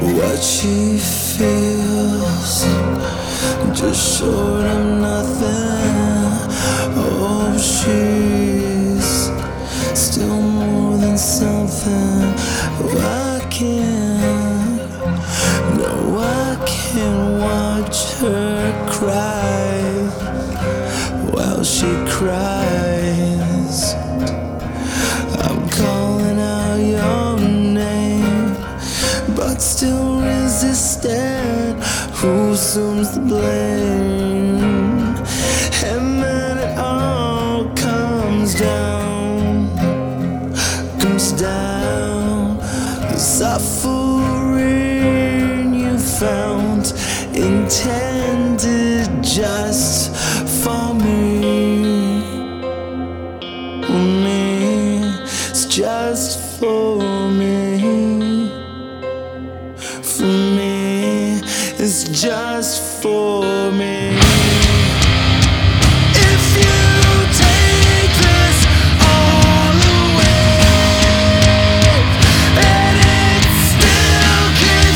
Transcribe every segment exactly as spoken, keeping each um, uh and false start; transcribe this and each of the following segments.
What she feels, just short of nothing. Oh, she's still more than something. Oh, I can't, no, I can't watch her cry while she cries. I'm calling out your name, but still resistant. Who assumes the blame? And then it all comes down, comes down. The suffering you found intended just for me. Me, it's just for me. For me, it's just for me. If you take this all away and it still keeps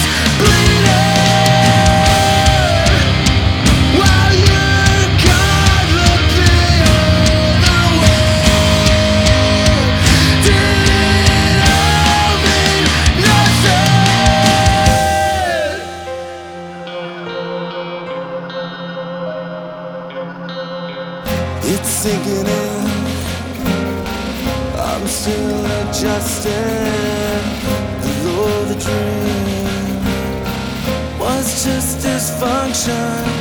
bleeding while you're gone, look the other way. Did it all mean nothing? It's sinking in, I'm still adjusting. Though the dream was just dysfunction,